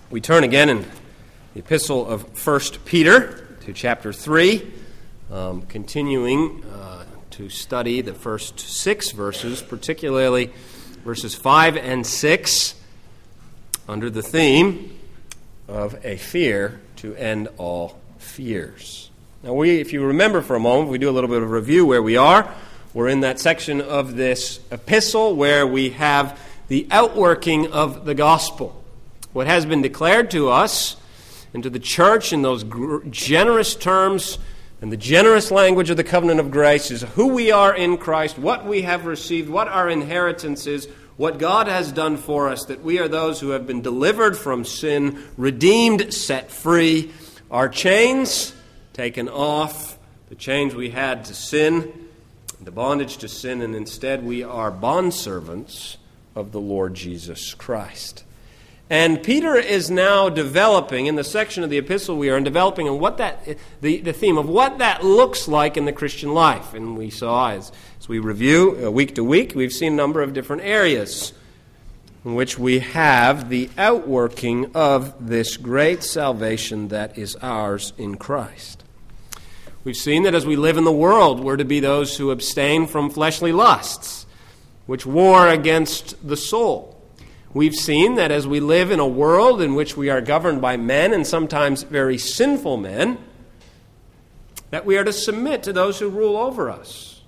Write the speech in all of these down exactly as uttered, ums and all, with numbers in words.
We turn again in the epistle of First Peter to chapter three, um, continuing uh, to study the first six verses, particularly verses five and six, under the theme of a fear to end all fears. Now, we, if you remember for a moment, we do a little bit of a review where we are. We're in that section of this epistle where we have the outworking of the gospel. What has been declared to us and to the church in those gr- generous terms and the generous language of the covenant of grace is who we are in Christ, what we have received, what our inheritance is, what God has done for us, that we are those who have been delivered from sin, redeemed, set free, our chains taken off, the chains we had to sin, the bondage to sin, and instead we are bondservants of the Lord Jesus Christ. And Peter is now developing, in the section of the epistle we are in, developing on what that the, the theme of what that looks like in the Christian life. And we saw, as, as we review uh, week to week, we've seen a number of different areas in which we have the outworking of this great salvation that is ours in Christ. We've seen that as we live in the world, we're to be those who abstain from fleshly lusts, which war against the soul. We've seen that as we live in a world in which we are governed by men, and sometimes very sinful men, that we are to submit to those who rule over us.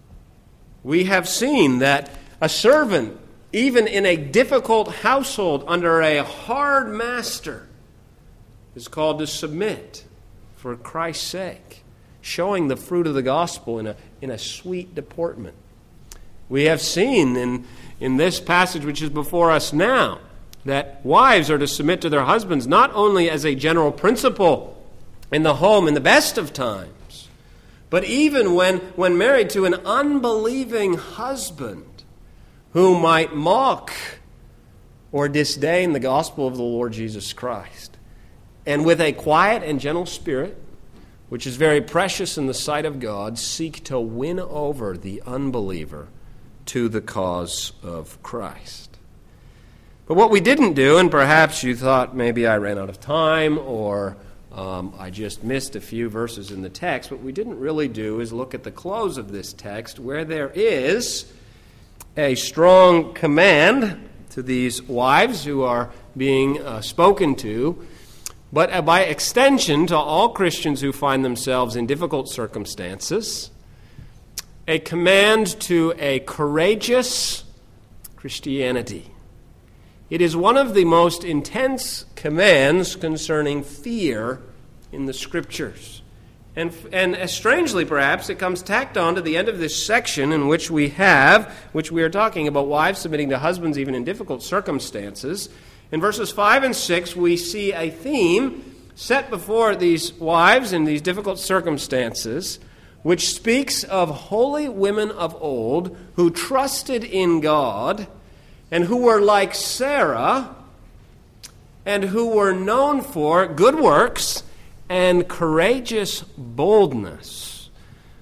We have seen that a servant, even in a difficult household under a hard master, is called to submit for Christ's sake, showing the fruit of the gospel in a, in a sweet deportment. We have seen in In this passage which is before us now, that wives are to submit to their husbands not only as a general principle in the home in the best of times, but even when, when married to an unbelieving husband who might mock or disdain the gospel of the Lord Jesus Christ. And with a quiet and gentle spirit, which is very precious in the sight of God, seek to win over the unbeliever to the cause of Christ. But what we didn't do, and perhaps you thought maybe I ran out of time or um, I just missed a few verses in the text, what we didn't really do is look at the close of this text where there is a strong command to these wives who are being uh, spoken to, but uh, by extension to all Christians who find themselves in difficult circumstances, a command to a courageous Christianity. It is one of the most intense commands concerning fear in the Scriptures. And, and as strangely, perhaps, it comes tacked on to the end of this section in which we have, which we are talking about wives submitting to husbands even in difficult circumstances. In verses five and six, we see a theme set before these wives in these difficult circumstances, which speaks of holy women of old who trusted in God and who were like Sarah and who were known for good works and courageous boldness.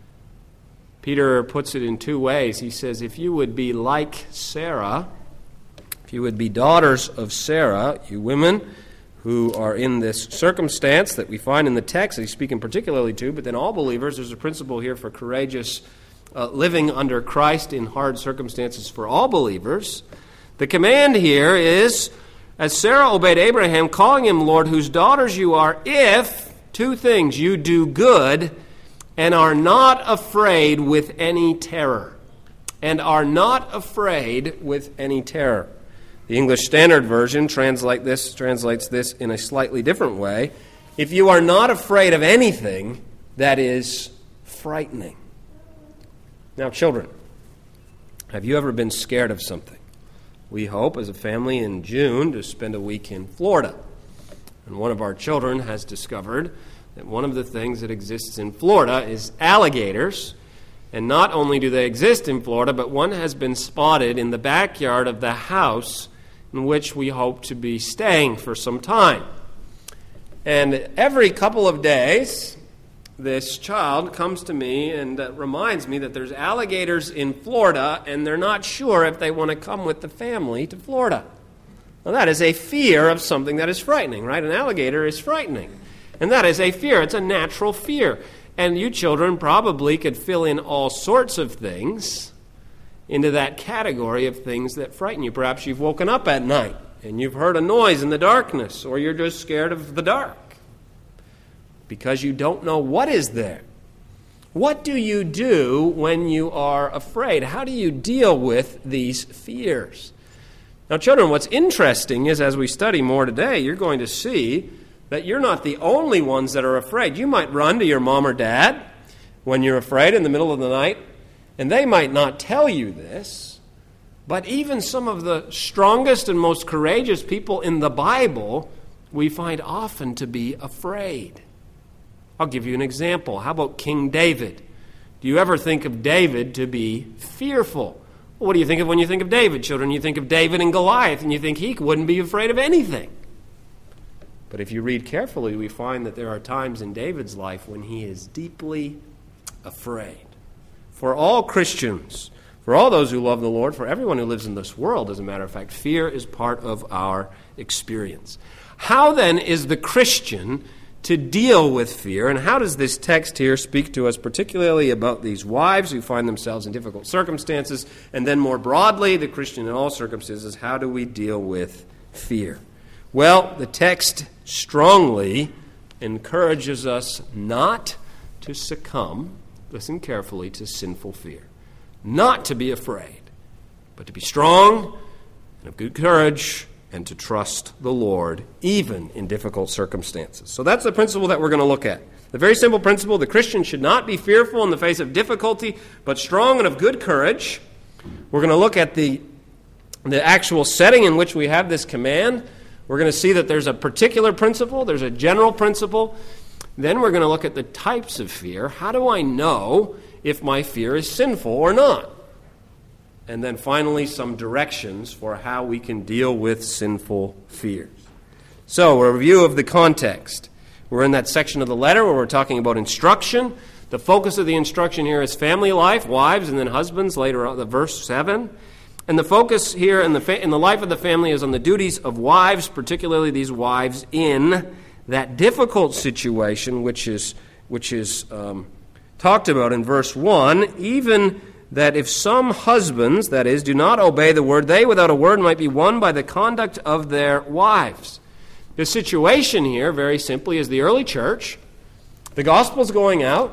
Peter puts it in two ways. He says, if you would be like Sarah, if you would be daughters of Sarah, you women who are in this circumstance that we find in the text that he's speaking particularly to, but then all believers, there's a principle here for courageous uh, living under Christ in hard circumstances for all believers. The command here is, as Sarah obeyed Abraham, calling him Lord, whose daughters you are, if, two things, you do good and are not afraid with any terror. And are not afraid with any terror. The English Standard Version translate this, translates this in a slightly different way. If you are not afraid of anything that is frightening. Now, children, have you ever been scared of something? We hope, as a family, in June to spend a week in Florida. And one of our children has discovered that one of the things that exists in Florida is alligators. And not only do they exist in Florida, but one has been spotted in the backyard of the house in which we hope to be staying for some time. And every couple of days, this child comes to me and uh, reminds me that there's alligators in Florida, and they're not sure if they want to come with the family to Florida. Well, that is a fear of something that is frightening, right? An alligator is frightening. And that is a fear. It's a natural fear. And you children probably could fill in all sorts of things into that category of things that frighten you. Perhaps you've woken up at night and you've heard a noise in the darkness, or you're just scared of the dark because you don't know what is there. What do you do when you are afraid? How do you deal with these fears? Now, children, what's interesting is as we study more today, you're going to see that you're not the only ones that are afraid. You might run to your mom or dad when you're afraid in the middle of the night, and they might not tell you this, but even some of the strongest and most courageous people in the Bible we find often to be afraid. I'll give you an example. How about King David? Do you ever think of David to be fearful? Well, what do you think of when you think of David, children? You think of David and Goliath, and you think he wouldn't be afraid of anything. But if you read carefully, we find that there are times in David's life when he is deeply afraid. For all Christians, for all those who love the Lord, for everyone who lives in this world, as a matter of fact, fear is part of our experience. How then is the Christian to deal with fear, and how does this text here speak to us particularly about these wives who find themselves in difficult circumstances, and then more broadly, the Christian in all circumstances, how do we deal with fear? Well, the text strongly encourages us not to succumb, listen carefully, to sinful fear. Not to be afraid, but to be strong and of good courage, and to trust the Lord, even in difficult circumstances. So that's the principle that we're going to look at. The very simple principle, the Christian should not be fearful in the face of difficulty, but strong and of good courage. We're going to look at the, the actual setting in which we have this command. We're going to see that there's a particular principle, there's a general principle. Then we're going to look at the types of fear. How do I know if my fear is sinful or not? And then finally, some directions for how we can deal with sinful fears. So, a review of the context. We're in that section of the letter where we're talking about instruction. The focus of the instruction here is family life, wives, and then husbands, later on, the verse seven. And the focus here in the, fa- in the life of the family is on the duties of wives, particularly these wives in that difficult situation, which is, which is um, talked about in verse one, even that if some husbands, that is, do not obey the word, they without a word might be won by the conduct of their wives. The situation here, very simply, is the early church. The gospel's going out,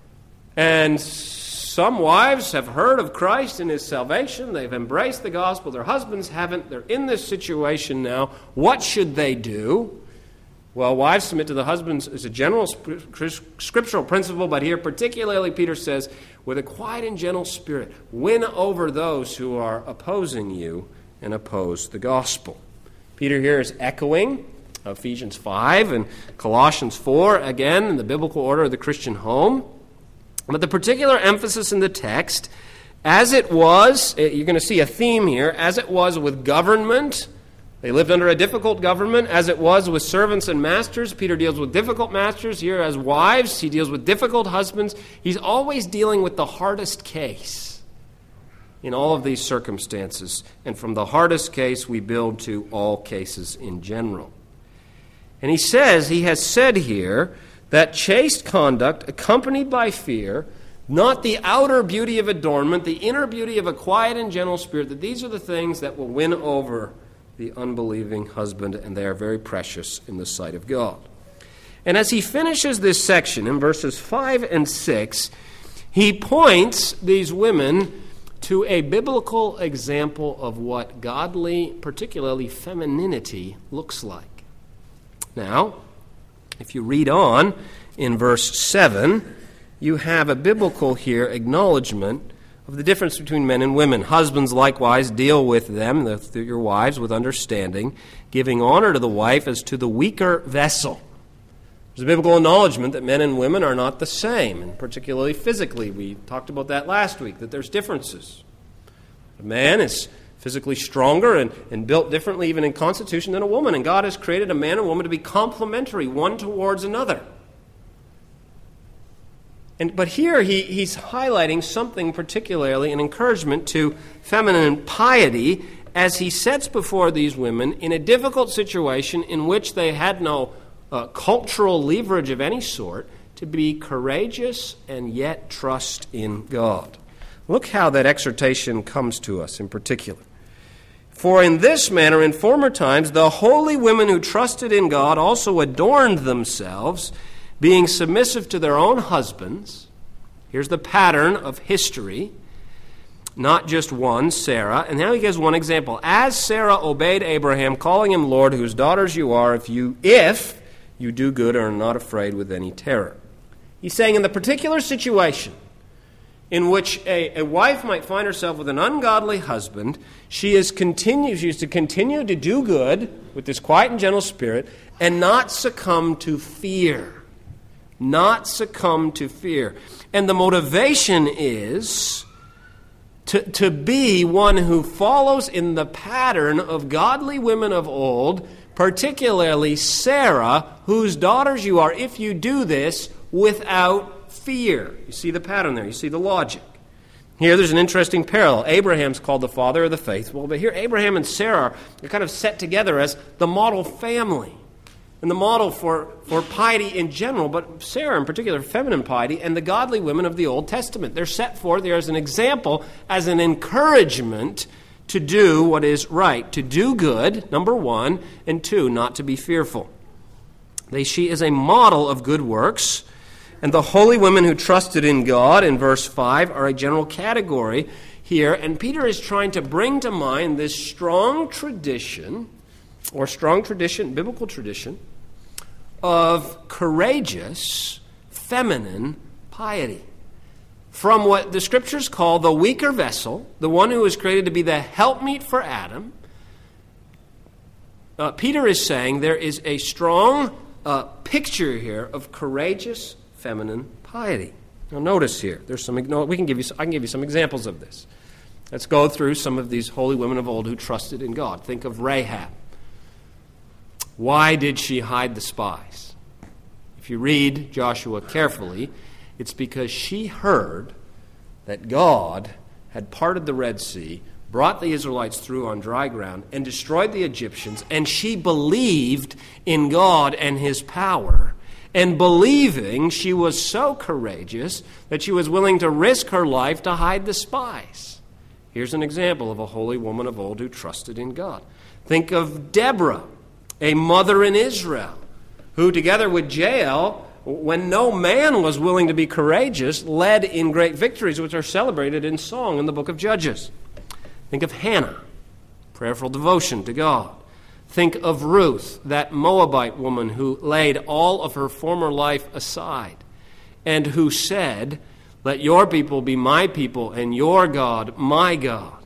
and some wives have heard of Christ and his salvation. They've embraced the gospel. Their husbands haven't. They're in this situation now. What should they do? Well, wives submit to the husbands is a general scriptural principle, but here particularly Peter says, with a quiet and gentle spirit, win over those who are opposing you and oppose the gospel. Peter here is echoing Ephesians five and Colossians four, again, in the biblical order of the Christian home. But the particular emphasis in the text, as it was, you're going to see a theme here, as it was with government. They lived under a difficult government, as it was with servants and masters. Peter deals with difficult masters. Here as wives, he deals with difficult husbands. He's always dealing with the hardest case in all of these circumstances. And from the hardest case, we build to all cases in general. And he says, he has said here, that chaste conduct accompanied by fear, not the outer beauty of adornment, the inner beauty of a quiet and gentle spirit, that these are the things that will win over the unbelieving husband, and they are very precious in the sight of God. And as he finishes this section in verses five and six, he points these women to a biblical example of what godly, particularly femininity, looks like. Now, if you read on in verse seven, you have a biblical here acknowledgement of the difference between men and women. Husbands likewise deal with them, the, your wives, with understanding, giving honor to the wife as to the weaker vessel. There's a biblical acknowledgement that men and women are not the same, and particularly physically. We talked about that last week, that there's differences. A man is physically stronger and, and built differently even in constitution than a woman, and God has created a man and woman to be complementary one towards another. And, but here he, he's highlighting something particularly, an encouragement to feminine piety as he sets before these women in a difficult situation in which they had no uh, cultural leverage of any sort, to be courageous and yet trust in God. Look how that exhortation comes to us in particular. For in this manner, in former times, the holy women who trusted in God also adorned themselves, being submissive to their own husbands. Here's the pattern of history. Not just one, Sarah. And now he gives one example. As Sarah obeyed Abraham, calling him Lord, whose daughters you are, if you, if you do good and are not afraid with any terror. He's saying in the particular situation in which a, a wife might find herself with an ungodly husband, she is continue, she is to continue to do good with this quiet and gentle spirit and not succumb to fear. Not succumb to fear. And the motivation is To, to be one who follows in the pattern of godly women of old, particularly Sarah, whose daughters you are, if you do this without fear. You see the pattern there. You see the logic. Here there's an interesting parallel. Abraham's called the father of the faithful, but here Abraham and Sarah are kind of set together as the model family. And the model for, for piety in general, but Sarah in particular, feminine piety, and the godly women of the Old Testament. They're set forth there as an example, as an encouragement to do what is right, to do good, number one, and two, not to be fearful. They, she is a model of good works, and the holy women who trusted in God, in verse five, are a general category here, and Peter is trying to bring to mind this strong tradition or strong tradition, biblical tradition, of courageous, feminine piety. From what the Scriptures call the weaker vessel, the one who was created to be the helpmeet for Adam, uh, Peter is saying there is a strong uh, picture here of courageous, feminine piety. Now notice here, there's some. We can give you. I can give you some examples of this. Let's go through some of these holy women of old who trusted in God. Think of Rahab. Why did she hide the spies? If you read Joshua carefully, it's because she heard that God had parted the Red Sea, brought the Israelites through on dry ground, and destroyed the Egyptians, and she believed in God and His power. And believing, she was so courageous that she was willing to risk her life to hide the spies. Here's an example of a holy woman of old who trusted in God. Think of Deborah, a mother in Israel, who together with Jael, when no man was willing to be courageous, led in great victories which are celebrated in song in the book of Judges. Think of Hannah, prayerful devotion to God. Think of Ruth, that Moabite woman who laid all of her former life aside and who said, "Let your people be my people and your God my God."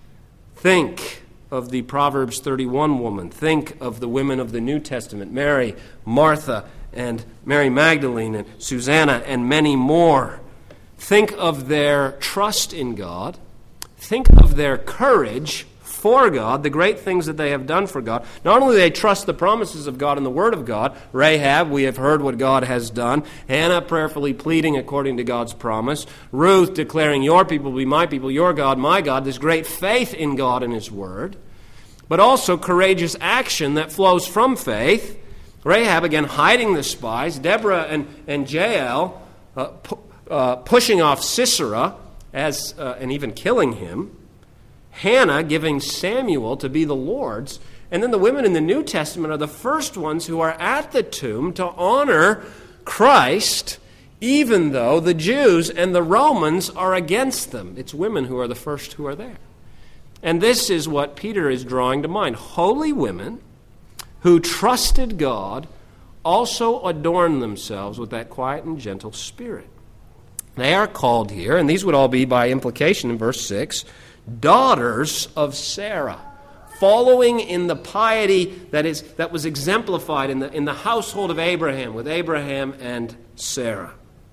Think of the Proverbs thirty-one woman. Think of the women of the New Testament, Mary, Martha, and Mary Magdalene, and Susanna, and many more. Think of their trust in God. Think of their courage for God, the great things that they have done for God. Not only do they trust the promises of God and the Word of God, Rahab, we have heard what God has done. Hannah prayerfully pleading according to God's promise. Ruth declaring, "Your people will be my people, your God, my God." This great faith in God and His Word. But also courageous action that flows from faith. Rahab, again, hiding the spies. Deborah and, and Jael uh, pu- uh, pushing off Sisera as uh, and even killing him. Hannah giving Samuel to be the Lord's. And then the women in the New Testament are the first ones who are at the tomb to honor Christ, even though the Jews and the Romans are against them. It's women who are the first who are there. And this is what Peter is drawing to mind. Holy women who trusted God also adorn themselves with that quiet and gentle spirit. They are called here, and these would all be by implication in verse six, daughters of Sarah, following in the piety that is that was exemplified in the in the household of Abraham, with Abraham and Sarah.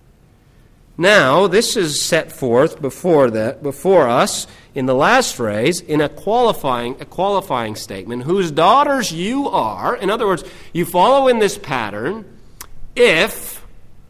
Now, this is set forth before that before us in the last phrase in a qualifying a qualifying statement, whose daughters you are. In other words, you follow in this pattern if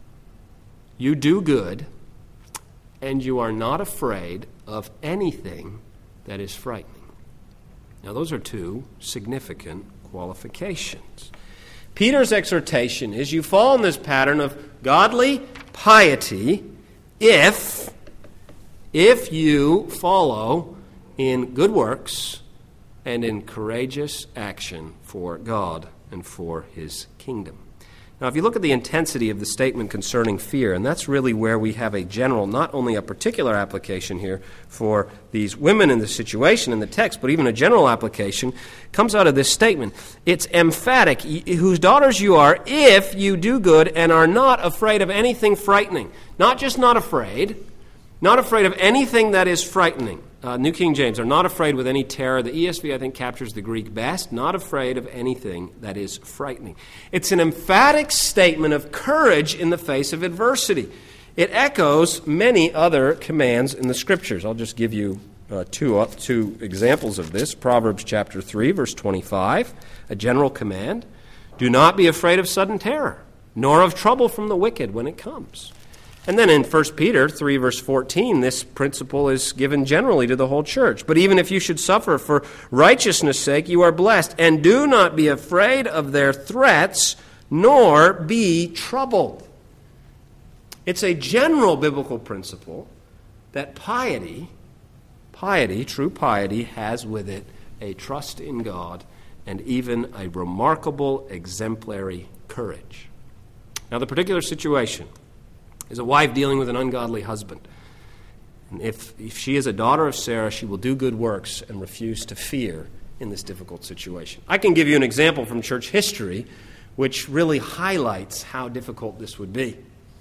you do good and you are not afraid of anything that is frightening. Now, those are two significant qualifications. Peter's exhortation is you fall in this pattern of godly piety if, if you follow in good works and in courageous action for God and for His kingdom. Now, if you look at the intensity of the statement concerning fear, and that's really where we have a general, not only a particular application here for these women in this situation in the text, but even a general application, comes out of this statement. It's emphatic, whose daughters you are, if you do good and are not afraid of anything frightening. Not just not afraid, not afraid of anything that is frightening. Uh, New King James, are not afraid with any terror. The E S V, I think, captures the Greek best. Not afraid of anything that is frightening. It's an emphatic statement of courage in the face of adversity. It echoes many other commands in the Scriptures. I'll just give you uh, two, uh, two examples of this. Proverbs chapter three, verse twenty-five, a general command. Do not be afraid of sudden terror, nor of trouble from the wicked when it comes. And then in First Peter three, verse fourteen, this principle is given generally to the whole church. But even if you should suffer for righteousness' sake, you are blessed. And do not be afraid of their threats, nor be troubled. It's a general biblical principle that piety, piety, true piety, has with it a trust in God and even a remarkable exemplary courage. Now, the particular situation is a wife dealing with an ungodly husband. And if, if she is a daughter of Sarah, she will do good works and refuse to fear in this difficult situation. I can give you an example from church history which really highlights how difficult this would be.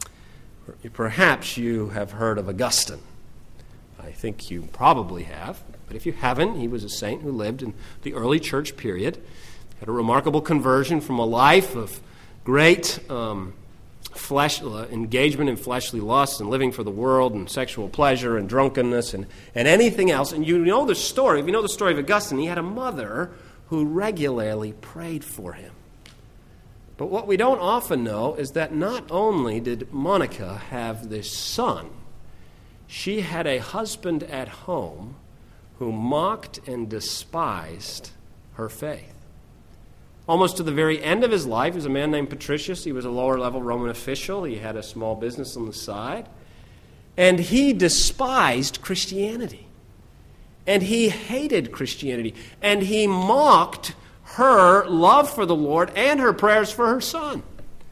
Perhaps you have heard of Augustine. I think you probably have. But if you haven't, he was a saint who lived in the early church period, had a remarkable conversion from a life of great um, Flesh, uh, engagement in fleshly lusts and living for the world and sexual pleasure and drunkenness and, and anything else. And you know the story. If you know the story of Augustine, he had a mother who regularly prayed for him. But what we don't often know is that not only did Monica have this son, she had a husband at home who mocked and despised her faith. Almost to the very end of his life, he was a man named Patricius. He was a lower-level Roman official. He had a small business on the side. And he despised Christianity. And he hated Christianity. And he mocked her love for the Lord and her prayers for her son.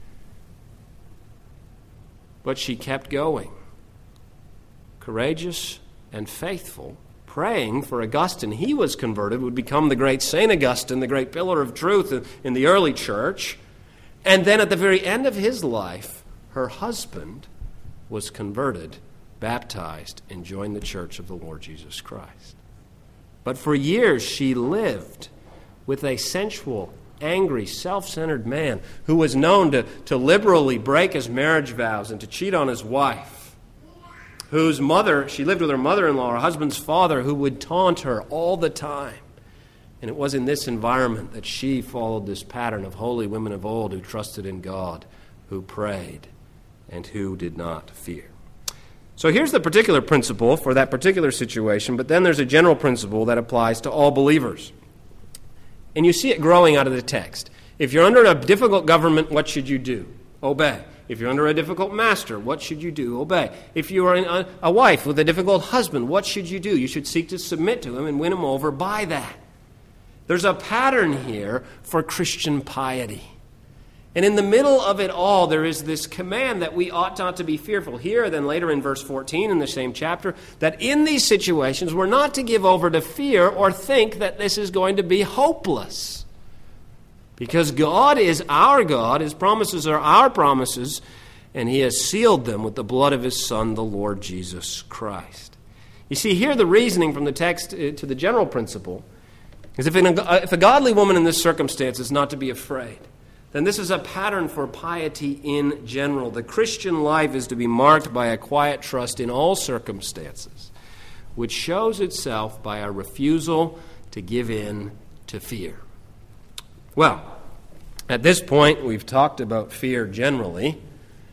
But she kept going, courageous and faithful, praying for Augustine. He was converted, would become the great Saint Augustine, the great pillar of truth in, in the early church. And then at the very end of his life, her husband was converted, baptized, and joined the church of the Lord Jesus Christ. But for years she lived with a sensual, angry, self-centered man who was known to, to liberally break his marriage vows and to cheat on his wife, whose mother, she lived with her mother-in-law, her husband's father, who would taunt her all the time. And it was in this environment that she followed this pattern of holy women of old who trusted in God, who prayed, and who did not fear. So here's the particular principle for that particular situation, but then there's a general principle that applies to all believers. And you see it growing out of the text. If you're under a difficult government, what should you do? Obey. If you're under a difficult master, what should you do? Obey. If you are a, a wife with a difficult husband, what should you do? You should seek to submit to him and win him over by that. There's a pattern here for Christian piety. And in the middle of it all, there is this command that we ought not to be fearful. Here, then later in verse fourteen in the same chapter, that in these situations we're not to give over to fear or think that this is going to be hopeless. Because God is our God, His promises are our promises, and He has sealed them with the blood of His Son, the Lord Jesus Christ. You see, here the reasoning from the text to the general principle is if, an, if a godly woman in this circumstance is not to be afraid, then this is a pattern for piety in general. The Christian life is to be marked by a quiet trust in all circumstances, which shows itself by a refusal to give in to fear. Well, at this point, we've talked about fear generally,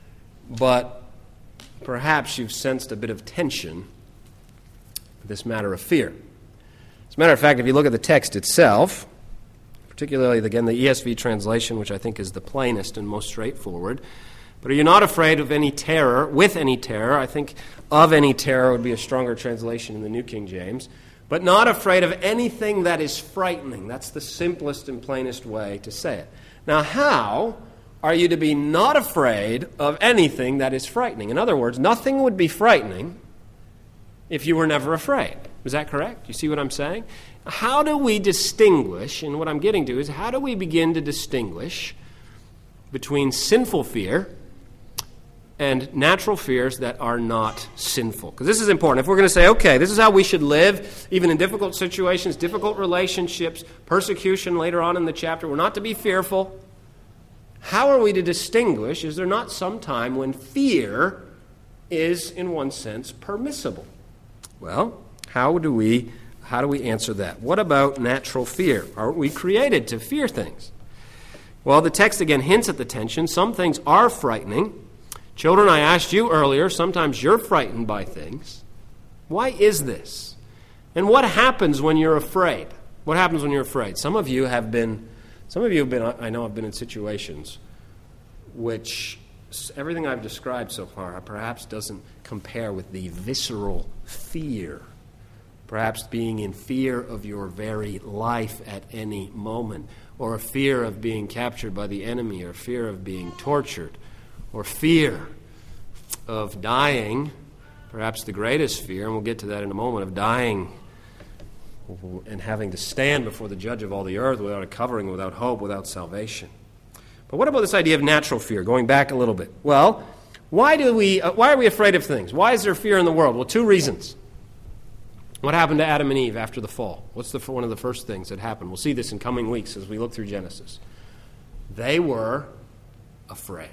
but perhaps you've sensed a bit of tension with this matter of fear. As a matter of fact, if you look at the text itself, particularly, again, the E S V translation, which I think is the plainest and most straightforward, but are you not afraid of any terror, with any terror? I think of any terror would be a stronger translation in the New King James. But not afraid of anything that is frightening. That's the simplest and plainest way to say it. Now, how are you to be not afraid of anything that is frightening? In other words, nothing would be frightening if you were never afraid. Is that correct? You see what I'm saying? How do we distinguish, and what I'm getting to is, how do we begin to distinguish between sinful fear and natural fears that are not sinful? Because this is important. If we're going to say, okay, this is how we should live, even in difficult situations, difficult relationships, persecution later on in the chapter, we're not to be fearful. How are we to distinguish? Is there not some time when fear is, in one sense, permissible? Well, how do we how do we answer that? What about natural fear? Aren't we created to fear things? Well, the text again hints at the tension. Some things are frightening. Children, I asked you earlier, sometimes you're frightened by things. Why is this? And what happens when you're afraid? What happens when you're afraid? Some of you have been, some of you have been, I know have been in situations which everything I've described so far perhaps doesn't compare with the visceral fear. Perhaps being in fear of your very life at any moment, or a fear of being captured by the enemy, or fear of being tortured, or fear of dying, perhaps the greatest fear, and we'll get to that in a moment, of dying and having to stand before the judge of all the earth without a covering, without hope, without salvation. But what about this idea of natural fear, going back a little bit? Well, why do we? Uh, why are we afraid of things? Why is there fear in the world? Well, two reasons. What happened to Adam and Eve after the fall? What's the, one of the first things that happened? We'll see this in coming weeks as we look through Genesis. They were afraid.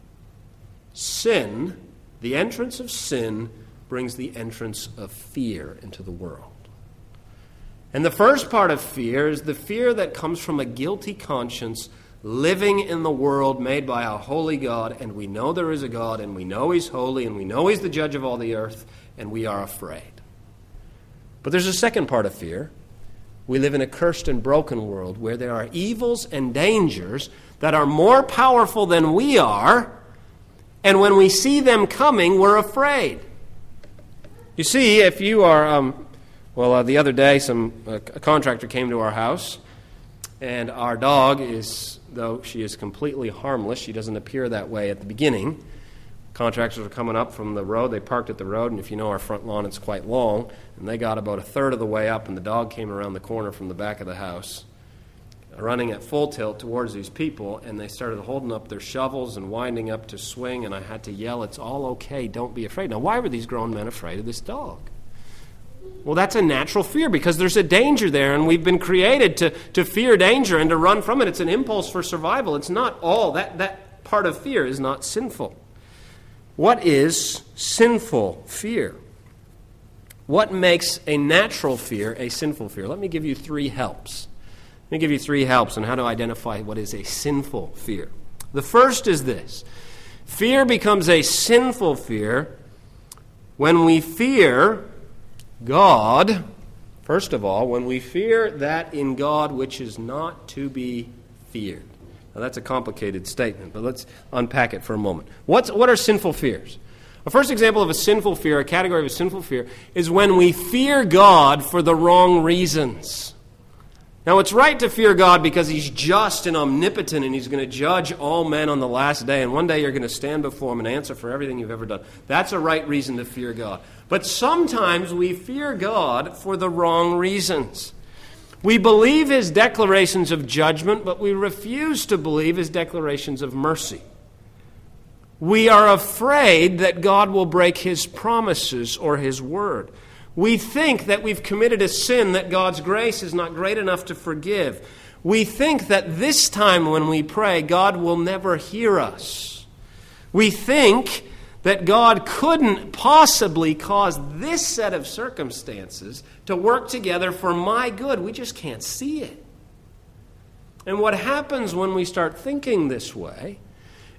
Sin, the entrance of sin, brings the entrance of fear into the world. And the first part of fear is the fear that comes from a guilty conscience living in the world made by a holy God, and we know there is a God, and we know He's holy, and we know He's the judge of all the earth, and we are afraid. But there's a second part of fear. We live in a cursed and broken world where there are evils and dangers that are more powerful than we are, and when we see them coming, we're afraid. You see, if you are, um, well, uh, the other day, some uh, a contractor came to our house, and our dog is, though she is completely harmless, she doesn't appear that way at the beginning. Contractors are coming up from the road. They parked at the road, and if you know our front lawn, it's quite long. And they got about a third of the way up, and the dog came around the corner from the back of the house, running at full tilt towards these people, and they started holding up their shovels and winding up to swing, and I had to yell, "It's all okay, don't be afraid." Now, why were these grown men afraid of this dog? Well, that's a natural fear because there's a danger there, and we've been created to, to fear danger and to run from it. It's an impulse for survival. It's not all. That, that part of fear is not sinful. What is sinful fear? What makes a natural fear a sinful fear? Let me give you three helps. Let me give you three helps on how to identify what is a sinful fear. The first is this. Fear becomes a sinful fear when we fear God, first of all, when we fear that in God which is not to be feared. Now, that's a complicated statement, but let's unpack it for a moment. What's, what are sinful fears? A first example of a sinful fear, a category of a sinful fear, is when we fear God for the wrong reasons. Now, it's right to fear God because He's just and omnipotent, and He's going to judge all men on the last day, and one day you're going to stand before Him and answer for everything you've ever done. That's a right reason to fear God. But sometimes we fear God for the wrong reasons. We believe His declarations of judgment, but we refuse to believe His declarations of mercy. We are afraid that God will break His promises or His word. We think that we've committed a sin that God's grace is not great enough to forgive. We think that this time when we pray, God will never hear us. We think that God couldn't possibly cause this set of circumstances to work together for my good. We just can't see it. And what happens when we start thinking this way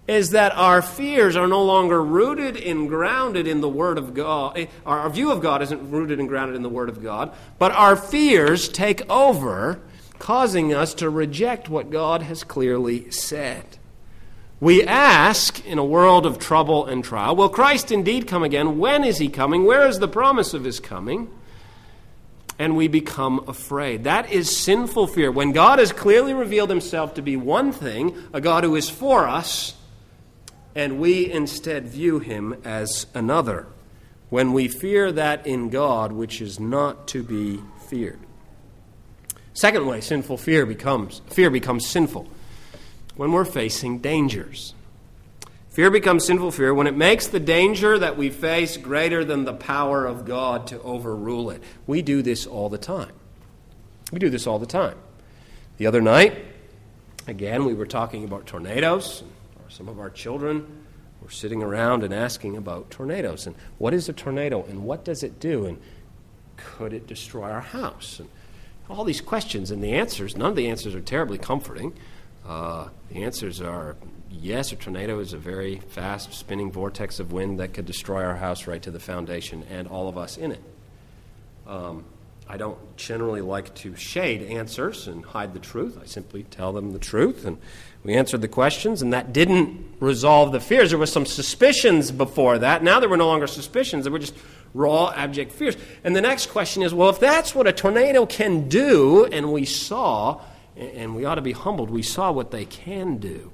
is that our fears are no longer rooted and grounded in the Word of God. Our view of God isn't rooted and grounded in the Word of God, but our fears take over, causing us to reject what God has clearly said. We ask, in a world of trouble and trial, will Christ indeed come again? When is he coming? Where is the promise of his coming? And we become afraid. That is sinful fear. When God has clearly revealed himself to be one thing, a God who is for us, and we instead view him as another, when we fear that in God which is not to be feared. Second way sinful fear becomes fear becomes sinful when we're facing dangers. Fear becomes sinful fear when it makes the danger that we face greater than the power of God to overrule it. We do this all the time. We do this all the time. The other night, again, we were talking about tornadoes. Some of our children were sitting around and asking about tornadoes. And what is a tornado? And what does it do? And could it destroy our house? And all these questions. And the answers, none of the answers are terribly comforting. Uh, the answers are, yes, a tornado is a very fast spinning vortex of wind that could destroy our house right to the foundation and all of us in it. Um, I don't generally like to shade answers and hide the truth. I simply tell them the truth, and we answered the questions, and that didn't resolve the fears. There were some suspicions before that. Now there were no longer suspicions. There were just raw, abject fears. And the next question is, well, if that's what a tornado can do, and we saw, and we ought to be humbled, we saw what they can do,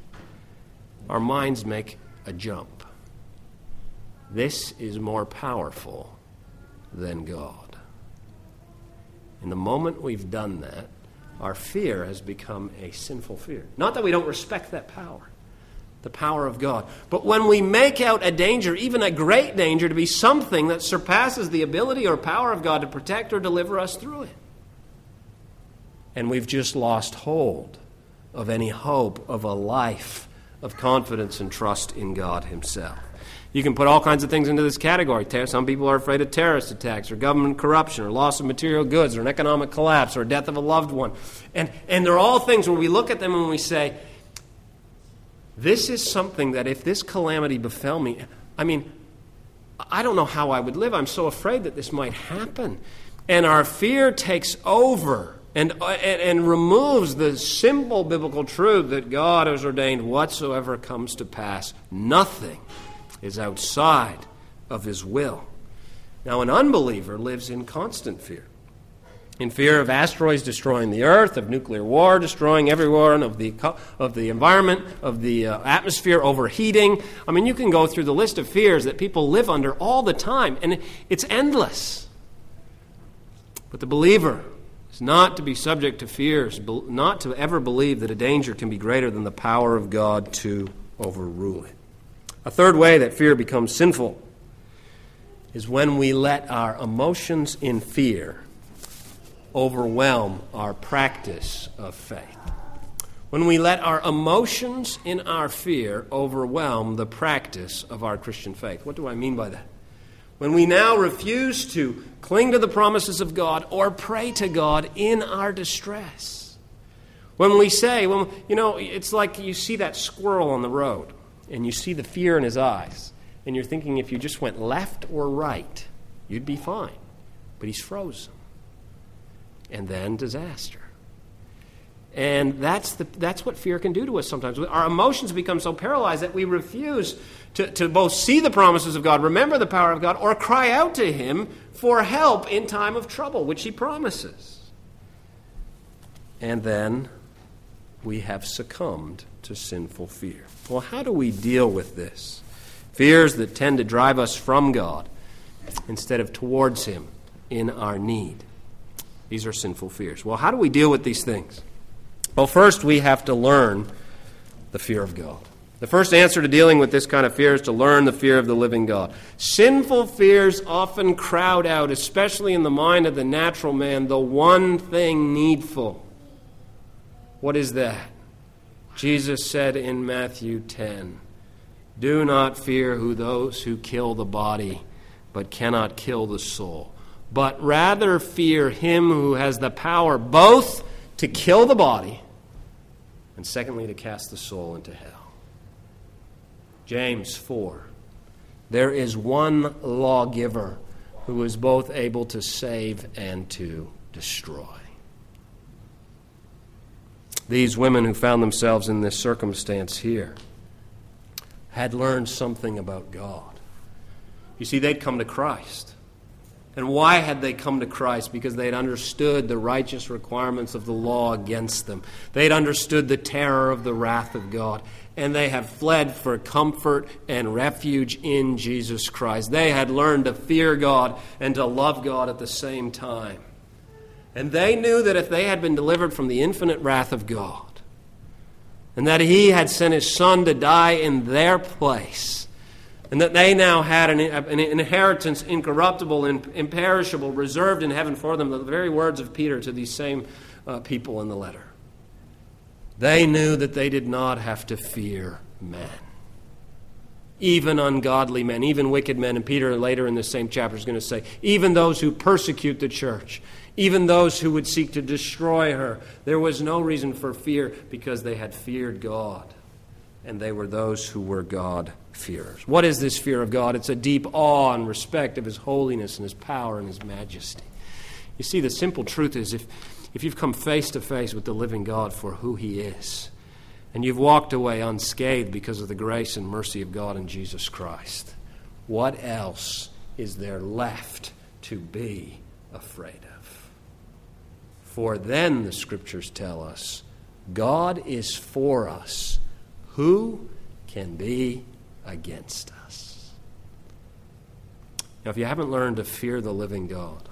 our minds make a jump. This is more powerful than God. In the moment we've done that, our fear has become a sinful fear. Not that we don't respect that power, the power of God. But when we make out a danger, even a great danger, to be something that surpasses the ability or power of God to protect or deliver us through it, and we've just lost hold of any hope of a life of confidence and trust in God himself. You can put all kinds of things into this category. Some people are afraid of terrorist attacks or government corruption or loss of material goods or an economic collapse or death of a loved one. And, and they're all things where we look at them and we say, this is something that if this calamity befell me, I mean, I don't know how I would live. I'm so afraid that this might happen. And our fear takes over and, and, and removes the simple biblical truth that God has ordained whatsoever comes to pass. Nothing is outside of his will. Now, an unbeliever lives in constant fear. In fear of asteroids destroying the earth, of nuclear war destroying everyone, of the of the environment, of the uh, atmosphere overheating. I mean, you can go through the list of fears that people live under all the time, and it's endless. But the believer is not to be subject to fears, not to ever believe that a danger can be greater than the power of God to overrule it. A third way that fear becomes sinful is when we let our emotions in fear overwhelm our practice of faith. When we let our emotions in our fear overwhelm the practice of our Christian faith. What do I mean by that? When we now refuse to cling to the promises of God or pray to God in our distress. When we say, when, you know, it's like you see that squirrel on the road, and you see the fear in his eyes, and you're thinking if you just went left or right, you'd be fine. But he's frozen. And then disaster. And that's the that's what fear can do to us sometimes. Our emotions become so paralyzed that we refuse to, to both see the promises of God, remember the power of God, or cry out to him for help in time of trouble, which he promises. And then we have succumbed to sinful fear. Well, how do we deal with this? Fears that tend to drive us from God instead of towards him in our need. These are sinful fears. Well, how do we deal with these things? Well, first we have to learn the fear of God. The first answer to dealing with this kind of fear is to learn the fear of the living God. Sinful fears often crowd out, especially in the mind of the natural man, the one thing needful. What is that? Jesus said in Matthew ten, "Do not fear who those who kill the body, but cannot kill the soul, but rather fear him who has the power both to kill the body and secondly to cast the soul into hell." James four. There is one lawgiver who is both able to save and to destroy. These women who found themselves in this circumstance here had learned something about God. You see, they'd come to Christ. And why had they come to Christ? Because they'd understood the righteous requirements of the law against them. They'd understood the terror of the wrath of God. And they have fled for comfort and refuge in Jesus Christ. They had learned to fear God and to love God at the same time. And they knew that if they had been delivered from the infinite wrath of God, and that He had sent His Son to die in their place, and that they now had an, an inheritance incorruptible and imperishable reserved in heaven for them, the very words of Peter to these same uh, people in the letter. They knew that they did not have to fear men. Even ungodly men, even wicked men. And Peter later in the same chapter is going to say, even those who persecute the church, even those who would seek to destroy her, there was no reason for fear because they had feared God. And they were those who were God-fearers. What is this fear of God? It's a deep awe and respect of His holiness and His power and His majesty. You see, the simple truth is if, if you've come face to face with the living God for who He is, and you've walked away unscathed because of the grace and mercy of God in Jesus Christ, what else is there left to be afraid of? For then, the Scriptures tell us, God is for us. Who can be against us? Now, if you haven't learned to fear the living God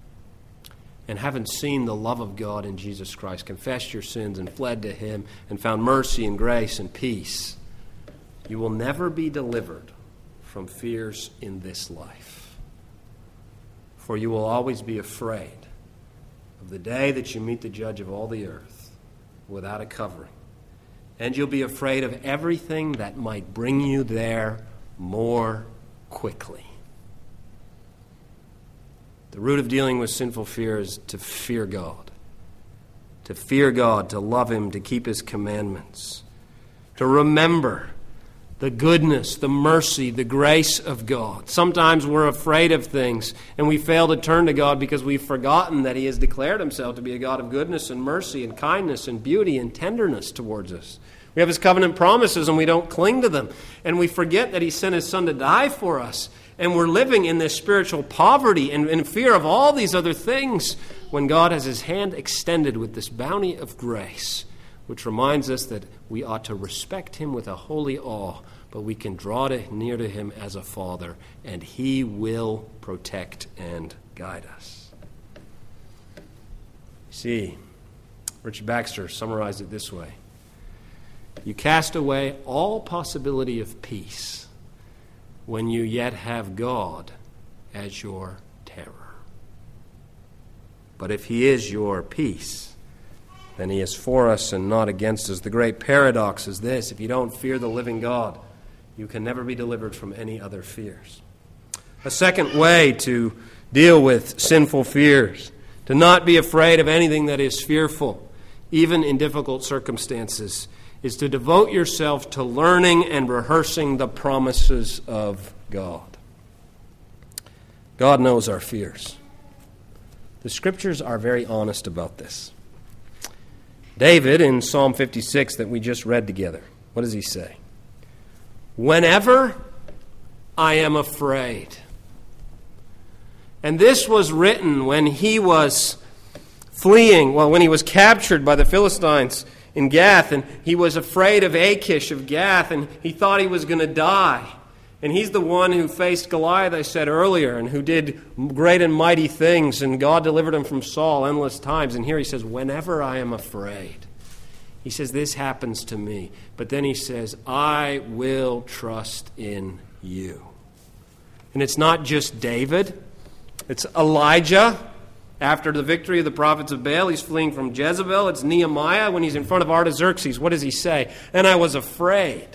and haven't seen the love of God in Jesus Christ, confessed your sins and fled to Him and found mercy and grace and peace, you will never be delivered from fears in this life. For you will always be afraid of the day that you meet the judge of all the earth without a covering. And you'll be afraid of everything that might bring you there more quickly. The root of dealing with sinful fear is to fear God. To fear God, to love Him, to keep His commandments. To remember the goodness, the mercy, the grace of God. Sometimes we're afraid of things and we fail to turn to God because we've forgotten that He has declared Himself to be a God of goodness and mercy and kindness and beauty and tenderness towards us. We have His covenant promises and we don't cling to them. And we forget that He sent His Son to die for us. And we're living in this spiritual poverty and in fear of all these other things when God has His hand extended with this bounty of grace, which reminds us that we ought to respect Him with a holy awe, but we can draw to, near to Him as a Father, and He will protect and guide us. See, Richard Baxter summarized it this way. You cast away all possibility of peace when you yet have God as your terror. But if He is your peace, then He is for us and not against us. The great paradox is this: if you don't fear the living God, you can never be delivered from any other fears. A second way to deal with sinful fears, to not be afraid of anything that is fearful, even in difficult circumstances, is to devote yourself to learning and rehearsing the promises of God. God knows our fears. The Scriptures are very honest about this. David, in Psalm fifty-six that we just read together, what does he say? Whenever I am afraid. And this was written when he was fleeing, well, when he was captured by the Philistines in Gath, and he was afraid of Achish of Gath, and he thought he was going to die. And he's the one who faced Goliath, I said earlier, and who did great and mighty things, and God delivered him from Saul endless times. And here he says, whenever I am afraid. He says, this happens to me. But then he says, I will trust in you. And it's not just David. It's Elijah. After the victory of the prophets of Baal, he's fleeing from Jezebel. It's Nehemiah when he's in front of Artaxerxes. What does he say? And I was afraid.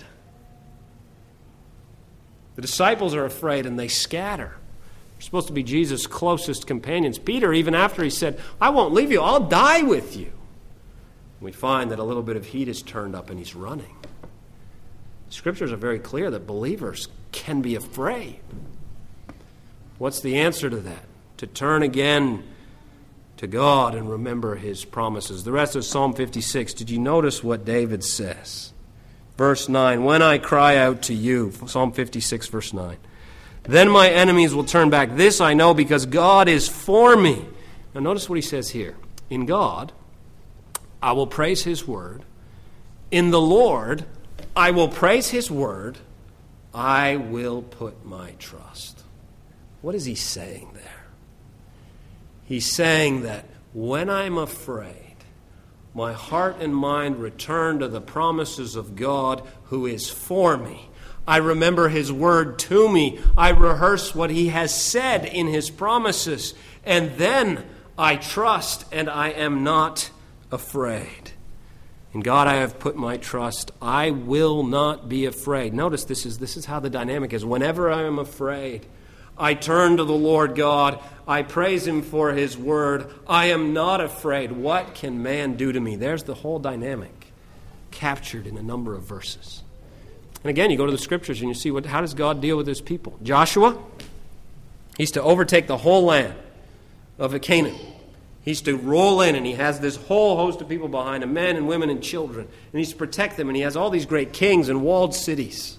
The disciples are afraid and they scatter. They're supposed to be Jesus' closest companions. Peter, even after he said, I won't leave you, I'll die with you. We find that a little bit of heat is turned up and he's running. Scriptures are very clear that believers can be afraid. What's the answer to that? To turn again to God and remember his promises. The rest of Psalm fifty-six, did you notice what David says? Verse nine, when I cry out to you, Psalm fifty-six, verse nine, then my enemies will turn back. This I know because God is for me. Now notice what he says here. In God, I will praise his word. In the Lord, I will praise his word. I will put my trust. What is he saying there? He's saying that when I'm afraid, my heart and mind return to the promises of God who is for me. I remember his word to me. I rehearse what he has said in his promises. And then I trust and I am not afraid. In God I have put my trust. I will not be afraid. Notice this is, this is how the dynamic is. Whenever I am afraid, I turn to the Lord God. I praise him for his word. I am not afraid. What can man do to me? There's the whole dynamic captured in a number of verses. And again, you go to the scriptures and you see what, how does God deal with his people? Joshua, he's to overtake the whole land of Canaan. He's to roll in, and he has this whole host of people behind him, men and women and children. And he's to protect them, and he has all these great kings and walled cities.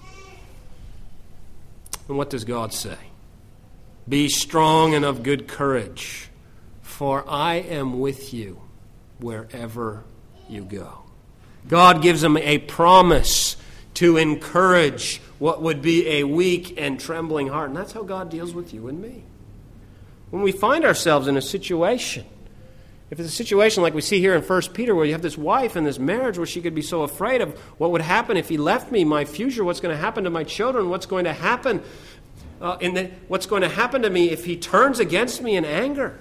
And what does God say? Be strong and of good courage, for I am with you wherever you go. God gives him a promise to encourage what would be a weak and trembling heart. And that's how God deals with you and me. When we find ourselves in a situation, if it's a situation like we see here in First Peter, where you have this wife in this marriage where she could be so afraid of what would happen if he left me, my future, what's going to happen to my children, what's going to happen uh, in the, what's going to happen to me if he turns against me in anger.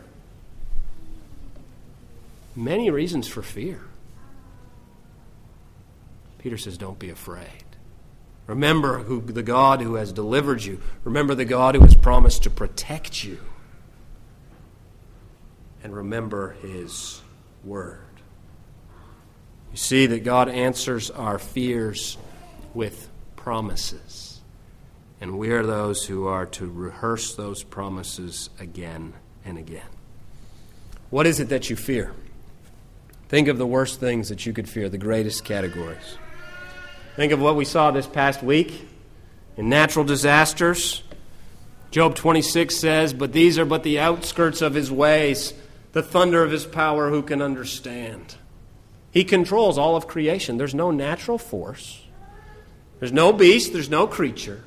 Many reasons for fear. Peter says, don't be afraid. Remember who the God who has delivered you. Remember the God who has promised to protect you. And remember his word. You see that God answers our fears with promises. And we are those who are to rehearse those promises again and again. What is it that you fear? Think of the worst things that you could fear, the greatest categories. Think of what we saw this past week in natural disasters. Job twenty-six says, but these are but the outskirts of his ways, the thunder of his power, who can understand? He controls all of creation. There's no natural force. There's no beast. There's no creature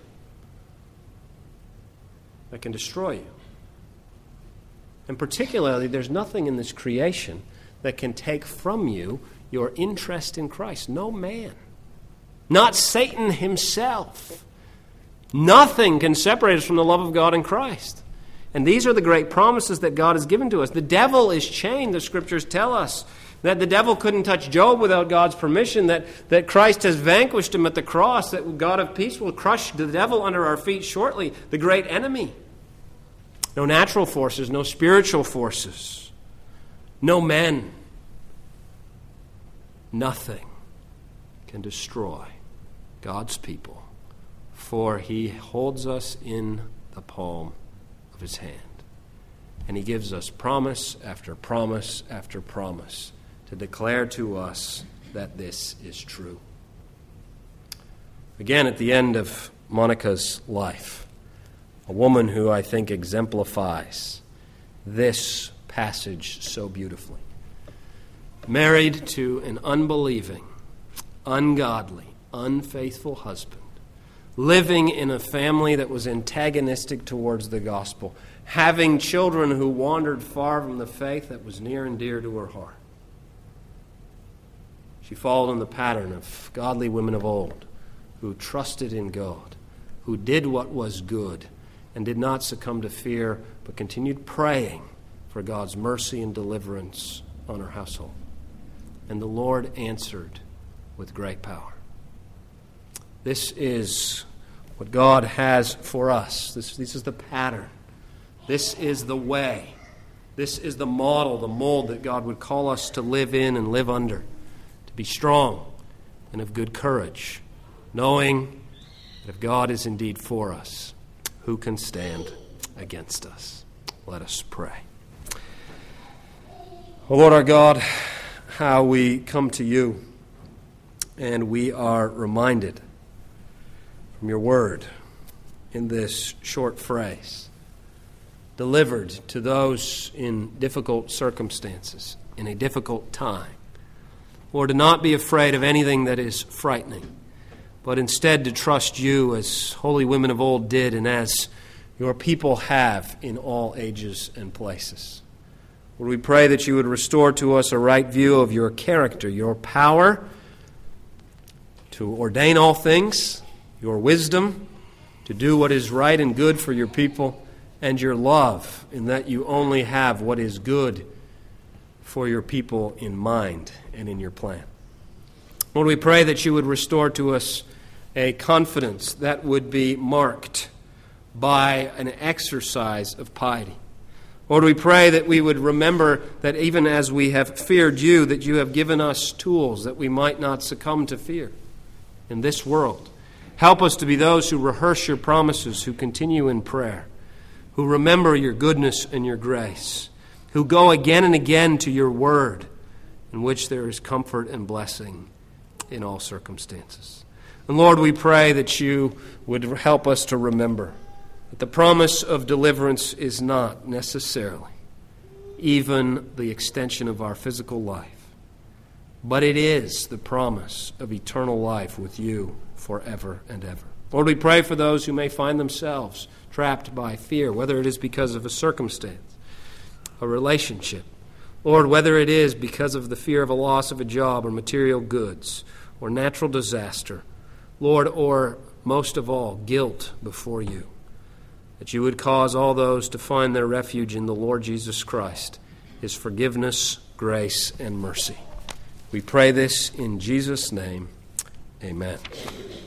that can destroy you. And particularly, there's nothing in this creation that can take from you your interest in Christ. No man. Not Satan himself. Nothing can separate us from the love of God in Christ. And these are the great promises that God has given to us. The devil is chained, the scriptures tell us. That the devil couldn't touch Job without God's permission. That, that Christ has vanquished him at the cross. That God of peace will crush the devil under our feet shortly. The great enemy. No natural forces, no spiritual forces. No men. Nothing can destroy God's people, for he holds us in the palm of his hand. And he gives us promise after promise after promise to declare to us that this is true. Again, at the end of Monica's life, a woman who I think exemplifies this passage so beautifully. Married to an unbelieving, ungodly, unfaithful husband, living in a family that was antagonistic towards the gospel, having children who wandered far from the faith that was near and dear to her heart. She followed in the pattern of godly women of old who trusted in God, who did what was good, and did not succumb to fear, but continued praying for God's mercy and deliverance on her household. And the Lord answered with great power. This is what God has for us. This, this is the pattern. This is the way. This is the model, the mold that God would call us to live in and live under. To be strong and of good courage, knowing that if God is indeed for us, who can stand against us? Let us pray. O Lord our God, how we come to you, and we are reminded from your word in this short phrase, delivered to those in difficult circumstances, in a difficult time. Lord, to not be afraid of anything that is frightening, but instead to trust you as holy women of old did and as your people have in all ages and places. Lord, we pray that you would restore to us a right view of your character, your power to ordain all things, your wisdom to do what is right and good for your people, and your love in that you only have what is good for your people in mind and in your plan. Lord, we pray that you would restore to us a confidence that would be marked by an exercise of piety. Lord, we pray that we would remember that even as we have feared you, that you have given us tools that we might not succumb to fear in this world. Help us to be those who rehearse your promises, who continue in prayer, who remember your goodness and your grace, who go again and again to your word, in which there is comfort and blessing in all circumstances. And Lord, we pray that you would help us to remember that the promise of deliverance is not necessarily even the extension of our physical life, but it is the promise of eternal life with you forever and ever. Lord, we pray for those who may find themselves trapped by fear, whether it is because of a circumstance, a relationship, Lord, whether it is because of the fear of a loss of a job or material goods or natural disaster, Lord, or most of all, guilt before you, that you would cause all those to find their refuge in the Lord Jesus Christ, his forgiveness, grace, and mercy. We pray this in Jesus' name. Amen.